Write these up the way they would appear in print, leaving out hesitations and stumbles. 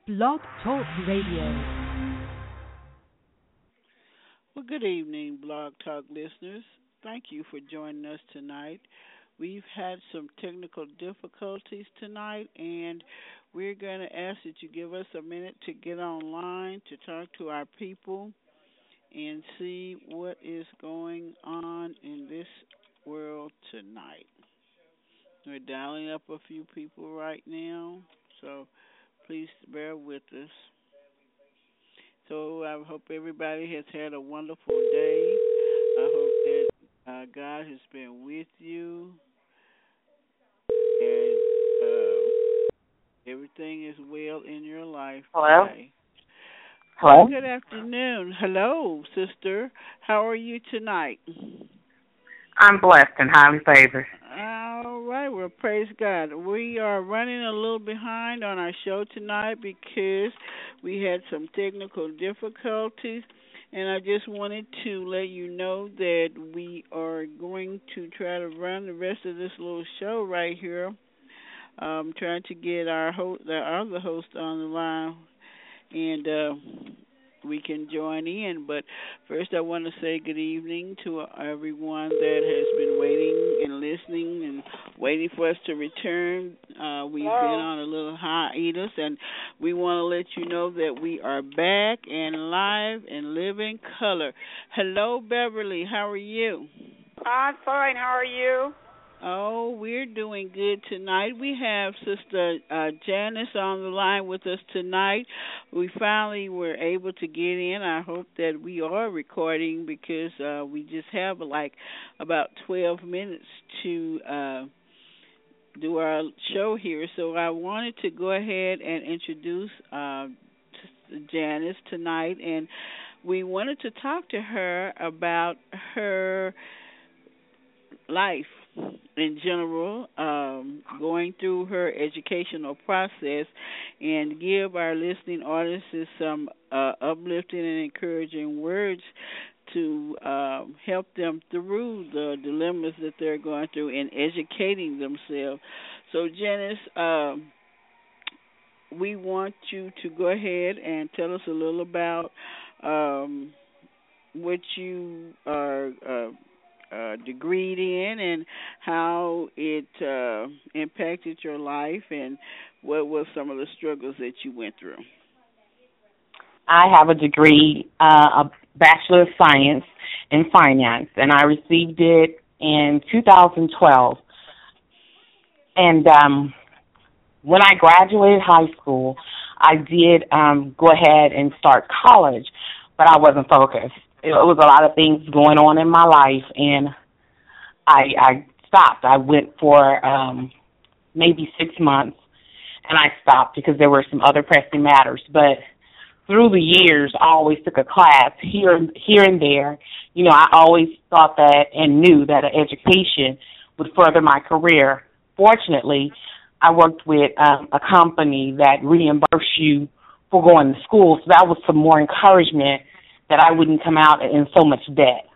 Blog Talk Radio. Well, good evening, Blog Talk listeners. Thank you for joining us tonight. We've had some technical difficulties tonight, and we're going to ask that you give us a minute to get online to talk to our people and see what is going on in this world tonight. We're dialing up a few people right now, so please bear with us. So I hope everybody has had a wonderful day. I hope that God has been with you and everything is well in your life Hello? today. Well, Hello? good afternoon. Hello, sister. How are you tonight? I'm blessed and highly favored. All right. Well, praise God. We are running a little behind on our show tonight because we had some technical difficulties. And I just wanted to let you know that we are going to try to run the rest of this little show right here. Trying to get our other host on the line, and we can join in. But first, I want to say good evening to everyone that has been waiting and listening and waiting for us to return. We've been on a little hiatus, and we want to let you know that we are back and live and living color. Hello, Beverly. How are you? I'm fine. How are you? Oh, we're doing good tonight. We have Sister Janice on the line with us tonight. We finally were able to get in. I hope that we are recording because we just have like about 12 minutes to do our show here. So I wanted to go ahead and introduce Janice tonight, and we wanted to talk to her about her life in general, going through her educational process, and give our listening audiences some uplifting and encouraging words to help them through the dilemmas that they're going through in educating themselves. So, Janice, we want you to go ahead and tell us a little about what you are degreed in and how it impacted your life and what were some of the struggles that you went through. I have a degree, a Bachelor of Science in Finance, and I received it in 2012. And when I graduated high school, I did go ahead and start college, but I wasn't focused. It was a lot of things going on in my life, and I stopped. I went for maybe 6 months, and I stopped because there were some other pressing matters. But through the years, I always took a class here and there. You know, I always thought that and knew that an education would further my career. Fortunately, I worked with a company that reimbursed you for going to school, so that was some more encouragement that I wouldn't come out in so much debt.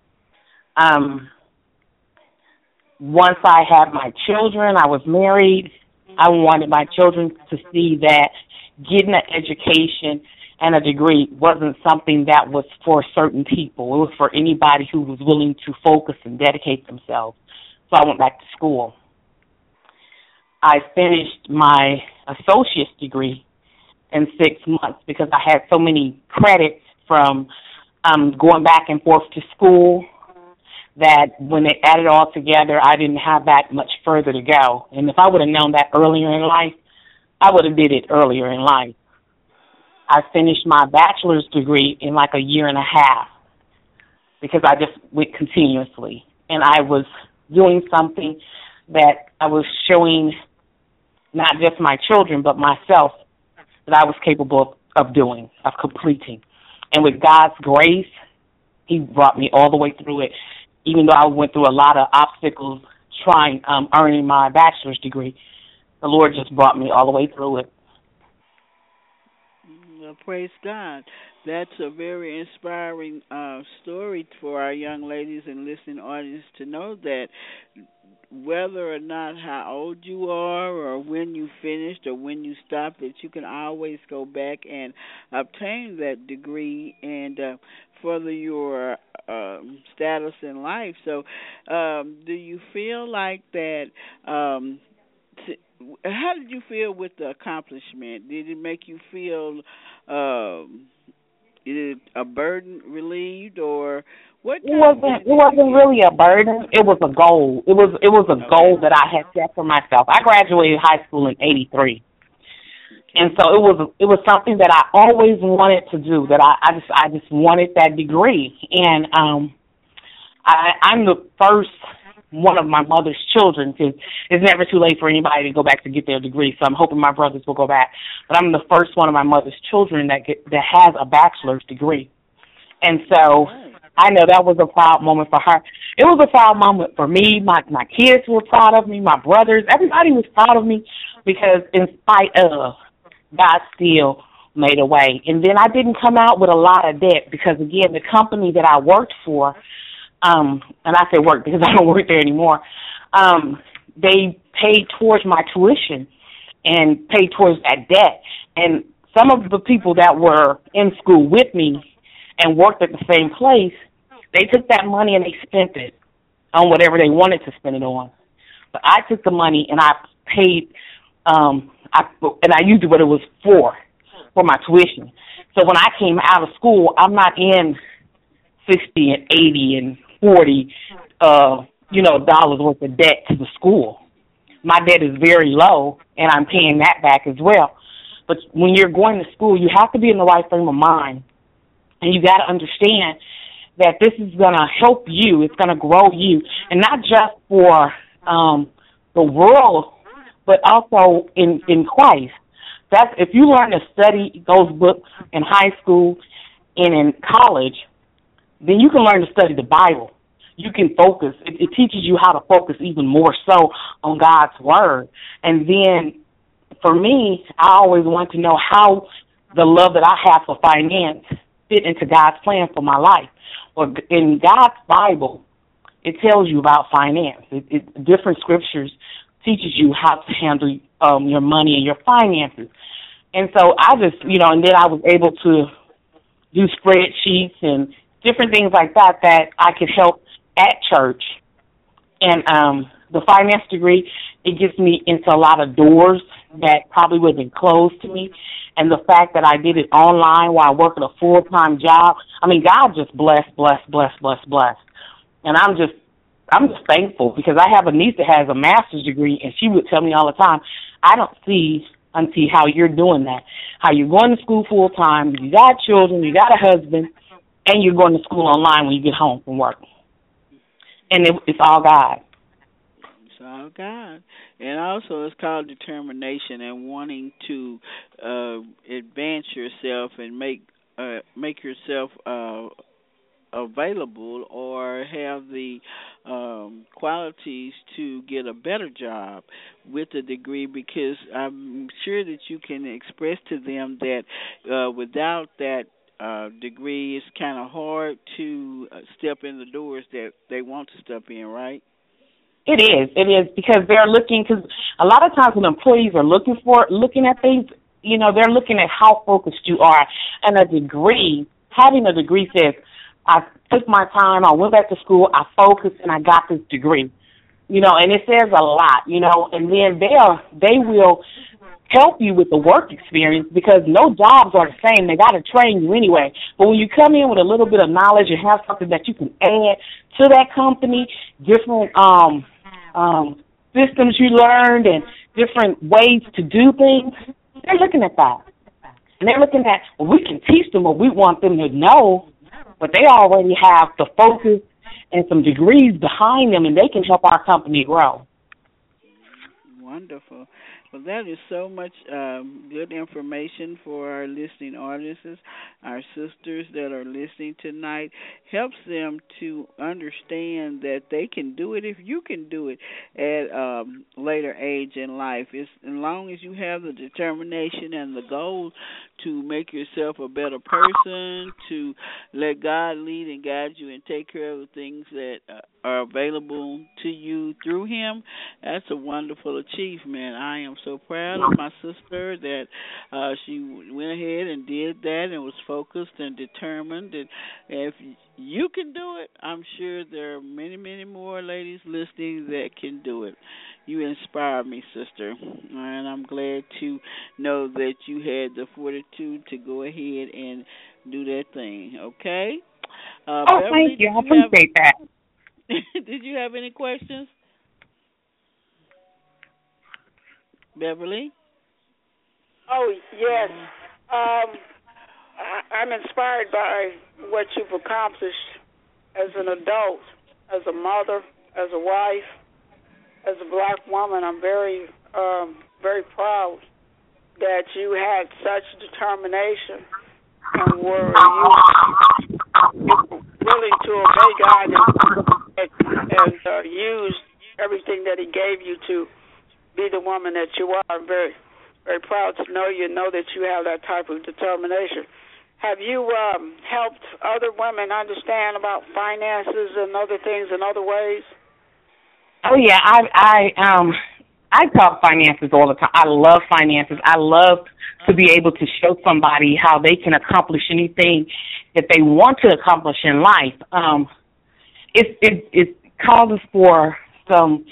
Once I had my children, I was married. I wanted my children to see that getting an education and a degree wasn't something that was for certain people. It was for anybody who was willing to focus and dedicate themselves. So I went back to school. I finished my associate's degree in 6 months because I had so many credits from going back and forth to school that when they added all together, I didn't have that much further to go. And if I would have known that earlier in life, I would have did it earlier in life. I finished my bachelor's degree in like a year and a half because I just went continuously. And I was doing something that I was showing not just my children but myself that I was capable of doing, of completing. And with God's grace, He brought me all the way through it, even though I went through a lot of obstacles earning my bachelor's degree. The Lord just brought me all the way through it. Well, praise God. That's a very inspiring story for our young ladies and listening audience to know that whether or not how old you are or when you finished or when you stopped, that you can always go back and obtain that degree and further your status in life. So, do you feel like that? How did you feel with the accomplishment? Did it make you feel um, is it a burden relieved, or what It kind of wasn't. It wasn't really a burden. It was a goal. It was a okay, goal that I had set for myself. I graduated high school in '83, and okay, so it was something that I always wanted to do. That I just wanted that degree, and I'm the first one of my mother's children, because it's never too late for anybody to go back to get their degree. So I'm hoping my brothers will go back. But I'm the first one of my mother's children that has a bachelor's degree, and all so right, I know that was a proud moment for her. It was a proud moment for me. My kids were proud of me. My brothers, everybody was proud of me, because in spite of, God still made a way. And then I didn't come out with a lot of debt, because again, the company that I worked for, and I say work because I don't work there anymore, they paid towards my tuition and paid towards that debt. And some of the people that were in school with me and worked at the same place, they took that money and they spent it on whatever they wanted to spend it on. But I took the money and I paid, I used it what it was for my tuition. So when I came out of school, I'm not in 60 and 80 and 40, dollars worth of debt to the school. My debt is very low, and I'm paying that back as well. But when you're going to school, you have to be in the right frame of mind, and you got to understand that this is going to help you. It's going to grow you, and not just for the world, but also in Christ. That's if you learn to study those books in high school and in college, then you can learn to study the Bible. You can focus. It teaches you how to focus even more so on God's Word. And then for me, I always want to know how the love that I have for finance fit into God's plan for my life. Well, in God's Bible, it tells you about finance. Different scriptures teaches you how to handle your money and your finances. And so I just, and then I was able to do spreadsheets and different things like that I could help at church. And the finance degree, it gets me into a lot of doors that probably would have been closed to me. And the fact that I did it online while I work at a full-time job, I mean, God just blessed. And I'm just thankful, because I have a niece that has a master's degree, and she would tell me all the time, I don't see, Auntie, how you're doing that, how you're going to school full-time, you got children, you got a husband, and you're going to school online when you get home from work. And it's all God. it's all God. And also, it's called determination and wanting to advance yourself and make yourself available or have the qualities to get a better job with a degree, because I'm sure that you can express to them that without that degree, it's kind of hard to step in the doors that they want to step in, right? It is, because they're looking, because a lot of times when employees are looking at things, they're looking at how focused you are. And having a degree says, I took my time, I went back to school, I focused, and I got this degree. And it says a lot, and then they will help you with the work experience, because no jobs are the same. They got to train you anyway. But when you come in with a little bit of knowledge and have something that you can add to that company, different systems you learned and different ways to do things, they're looking at that. And they're looking at, well, we can teach them what we want them to know, but they already have the focus and some degrees behind them, and they can help our company grow. Wonderful. Well, that is so much good information for our listening audiences, our sisters that are listening tonight. Helps them to understand that they can do it if you can do it at later age in life. It's, as long as you have the determination and the goal to make yourself a better person, to let God lead and guide you and take care of the things that are available to you through Him. That's a wonderful achievement. I am so proud of my sister that she went ahead and did that and was focused and determined. And if you can do it, I'm sure there are many, many more ladies listening that can do it. You inspire me, sister, and I'm glad to know that you had the fortitude to go ahead and do that thing, okay? Beverly, thank you. I appreciate that. Did you have any questions? Beverly? Oh, yes. I'm inspired by what you've accomplished as an adult, as a mother, as a wife, as a black woman. I'm very, very proud that you had such determination and were willing to obey God and use everything that He gave you to be the woman that you are. I'm very, very proud to know you, know that you have that type of determination. Have you helped other women understand about finances and other things in other ways? Oh yeah, I talk finances all the time. I love finances. I love to be able to show somebody how they can accomplish anything that they want to accomplish in life. It causes for some,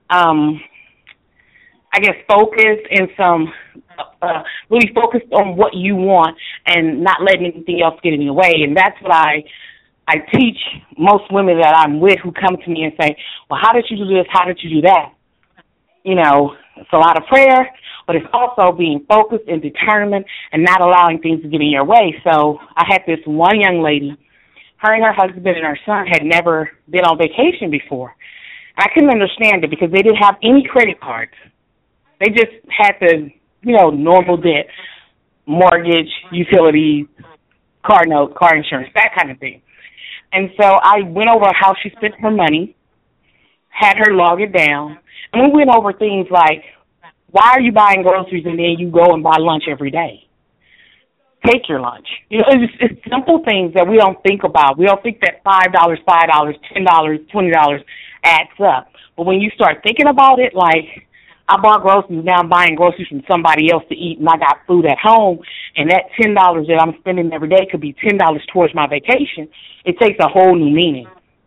I guess, focus and some really focused on what you want and not letting anything else get in your way. And that's what I teach most women that I'm with who come to me and say, well, how did you do this? How did you do that? You know, it's a lot of prayer, but it's also being focused and determined and not allowing things to get in your way. So I had this one young lady, her and her husband and her son had never been on vacation before. I couldn't understand it because they didn't have any credit cards. They just had the, normal debt, mortgage, utilities, car note, car insurance, that kind of thing. And so I went over how she spent her money, had her log it down, and we went over things like, why are you buying groceries and then you go and buy lunch every day? Take your lunch. It's simple things that we don't think about. We don't think that $5, $10, $20 adds up. But when you start thinking about it, like, I bought groceries, now I'm buying groceries from somebody else to eat, and I got food at home, and that $10 that I'm spending every day could be $10 towards my vacation. It takes a whole new meaning.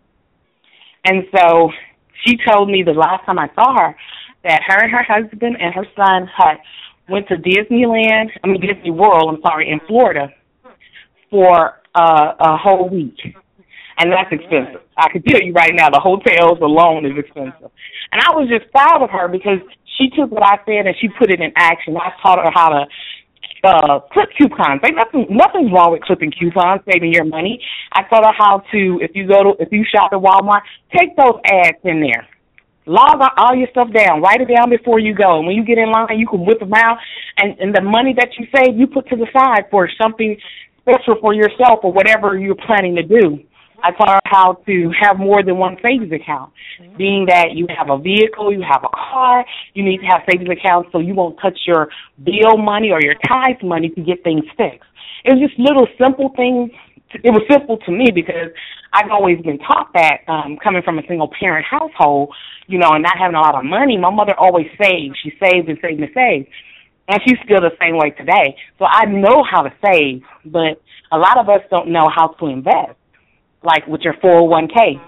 And so she told me the last time I saw her that her and her husband and her son had went to Disney World, in Florida for a whole week. And that's expensive. I can tell you right now, the hotels alone is expensive. And I was just proud of her because she took what I said and she put it in action. I taught her how to clip coupons. Like nothing's wrong with clipping coupons, saving your money. I taught her how to, if you shop at Walmart, take those ads in there. Log all your stuff down. Write it down before you go. And when you get in line, you can whip them out. And the money that you save, you put to the side for something special for yourself or whatever you're planning to do. I taught her how to have more than one savings account, being that you have a vehicle, you have a car, you need to have savings accounts so you won't touch your bill money or your tithe money to get things fixed. It was just little simple things. It was simple to me because I've always been taught that coming from a single-parent household, and not having a lot of money. My mother always saved. She saved and saved and saved. And she's still the same way today. So I know how to save, but a lot of us don't know how to invest, like with your 401k.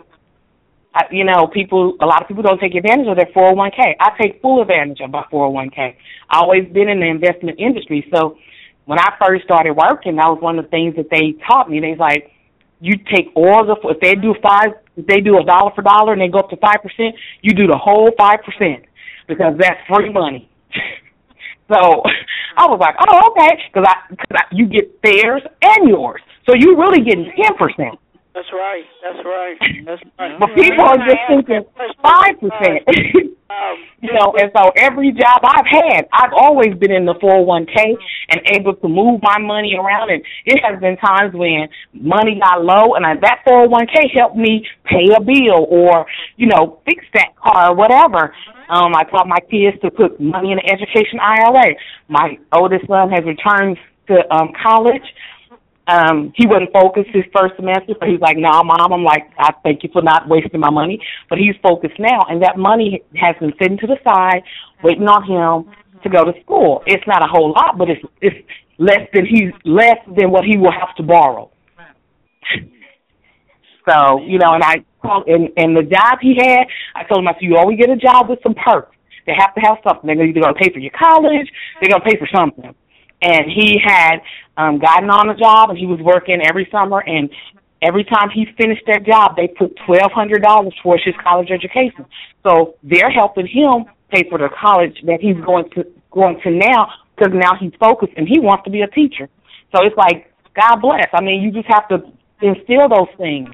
A lot of people don't take advantage of their 401k. I take full advantage of my 401k. I've always been in the investment industry. So when I first started working, that was one of the things that they taught me. They was like, you take all if they do $1 for $1 and they go up to 5%, you do the whole 5% because that's free money. So I was like, oh, okay, because you get theirs and yours. So you're really getting 10%. That's right. That's right. That's right. But people are just thinking 5%. And so every job I've had, I've always been in the 401k and able to move my money around. And it has been times when money got low, and that 401k helped me pay a bill or, fix that car or whatever. I taught my kids to put money in the education IRA. My oldest son has returned to college. He wasn't focused his first semester, so he's like, "No, Mom." I'm like, "I thank you for not wasting my money." But he's focused now, and that money has been sitting to the side, waiting on him to go to school. It's not a whole lot, but it's less than what he will have to borrow. So, and I called, and the job he had, I told him, I said, "You always get a job with some perks. They have to have something. They're either going to pay for your college, they're going to pay for something." And he had gotten on a job, and he was working every summer, and every time he finished that job, they put $1,200 towards his college education. So they're helping him pay for the college that he's going to now, because now he's focused, and he wants to be a teacher. So it's like, God bless. I mean, you just have to instill those things.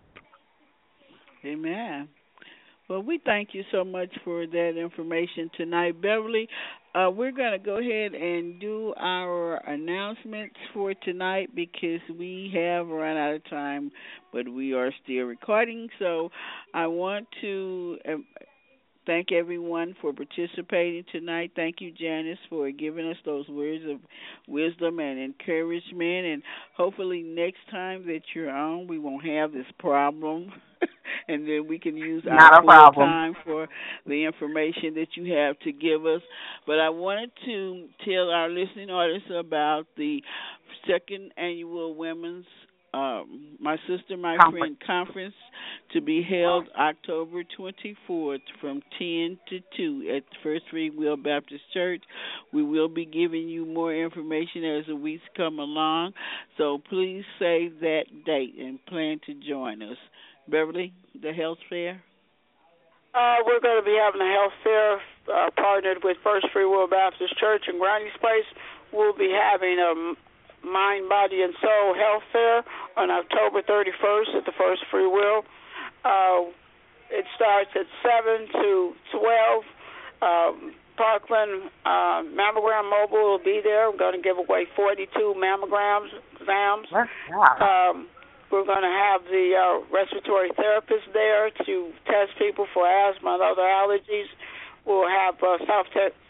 Amen. Well, we thank you so much for that information tonight, Beverly. We're going to go ahead and do our announcements for tonight because we have run out of time, but we are still recording. So I want to thank everyone for participating tonight. Thank you, Janice, for giving us those words of wisdom and encouragement. And hopefully next time that you're on, we won't have this problem. And then we can use our full time for the information that you have to give us. But I wanted to tell our listening audience about the second annual Women's My Sister, My Friend Conference to be held October 24th from 10 to 2 at First Free Will Baptist Church. We will be giving you more information as the weeks come along. So please save that date and plan to join us. Beverly, the health fair? We're going to be having a health fair partnered with First Free Will Baptist Church in Granny's Place. We'll be having a Mind, Body, and Soul health fair on October 31st at the First Free Will. It starts at 7 to 12. Parkland Mammogram Mobile will be there. We're going to give away 42 mammograms, exams. We're going to have the respiratory therapist there to test people for asthma and other allergies. We'll have South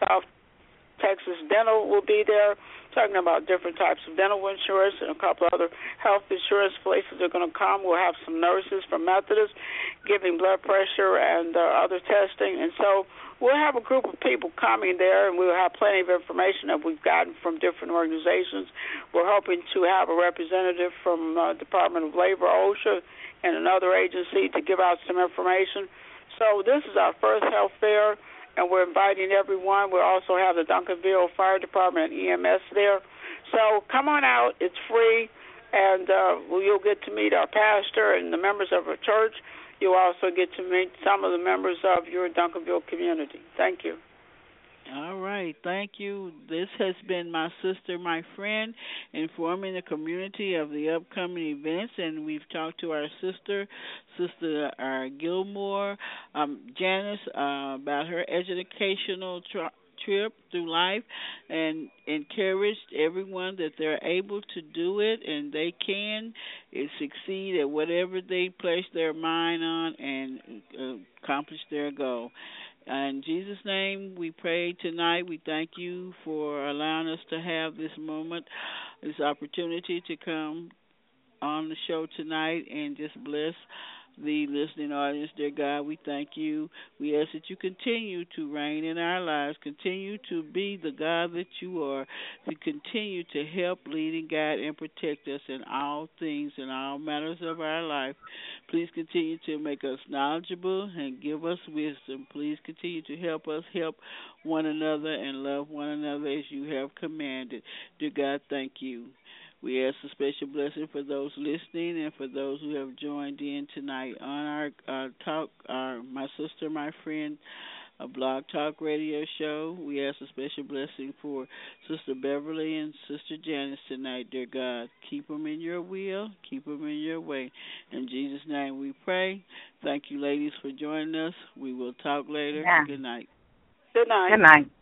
Texas Dental will be there, talking about different types of dental insurance, and a couple of other health insurance places are going to come. We'll have some nurses from Methodist giving blood pressure and other testing. And so we'll have a group of people coming there, and we'll have plenty of information that we've gotten from different organizations. We're hoping to have a representative from Department of Labor, OSHA, and another agency to give out some information. So this is our first health fair, and we're inviting everyone. We'll also have the Duncanville Fire Department and EMS there. So come on out. It's free, and you'll get to meet our pastor and the members of our church. You'll also get to meet some of the members of your Duncanville community. Thank you. All right. Thank you. This has been My Sister, My Friend, informing the community of the upcoming events. And we've talked to our Sister Gilmore, Janice, about her educational trip through life, and encouraged everyone that they're able to do it and they can succeed at whatever they place their mind on and accomplish their goal. In Jesus' name, we pray tonight. We thank you for allowing us to have this moment, this opportunity to come on the show tonight and just bless the listening audience. Dear God, we thank you. We ask that you continue to reign in our lives, continue to be the God that you are, to continue to help, lead, and guide and protect us in all things, in all matters of our life. Please continue to make us knowledgeable and give us wisdom. Please continue to help us help one another and love one another as you have commanded. Dear God, thank you. We ask a special blessing for those listening and for those who have joined in tonight on our talk, My Sister, My Friend a Blog Talk Radio show. We ask a special blessing for Sister Beverly and Sister Janice tonight, dear God. Keep them in your will. Keep them in your way. In Jesus' name we pray. Thank you, ladies, for joining us. We will talk later. Yeah. Good night. Good night. Good night.